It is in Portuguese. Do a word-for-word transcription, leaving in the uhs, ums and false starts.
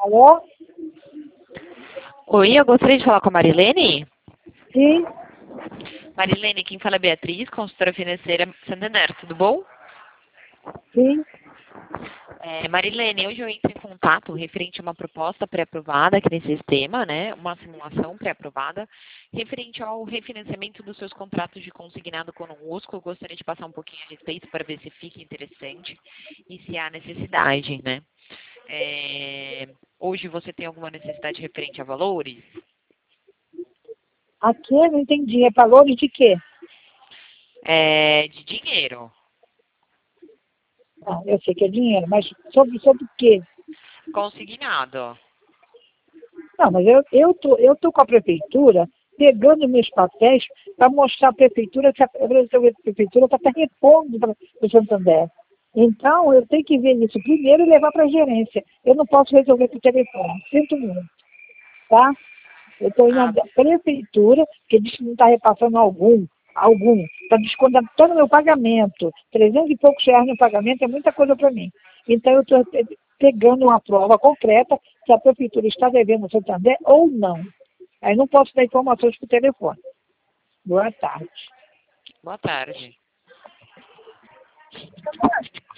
Alô? Oi, eu gostaria de falar com a Marilene. Sim, Marilene, quem fala é Beatriz, consultora financeira Santander, tudo bom? sim. É, Marilene, hoje eu entro em contato referente a uma proposta pré-aprovada aqui nesse sistema, né? Uma simulação pré-aprovada, referente ao refinanciamento dos seus contratos de consignado conosco. Eu gostaria de passar um pouquinho a respeito para ver se fica interessante e se há necessidade, né? É, hoje você tem alguma necessidade referente a valores? Aqui eu não entendi. É valores de quê? É, de dinheiro. Ah, eu sei que é dinheiro, mas sobre, sobre o quê? Consignado. Não, mas eu, eu, tô, eu tô com a prefeitura pegando meus papéis para mostrar à prefeitura que a, a prefeitura está até repondo para o Santander. Então, eu tenho que ver isso primeiro e levar para a gerência. Eu não posso resolver por telefone. Sinto muito, tá? Eu estou indo Ah, à prefeitura, que diz que não está repassando algum, algum. Está descontando meu pagamento. Trezentos e poucos reais no pagamento é muita coisa para mim. Então, eu estou pegando uma prova concreta se a prefeitura está devendo ao Santander ou não. Aí não posso dar informações por telefone. Boa tarde. boa tarde.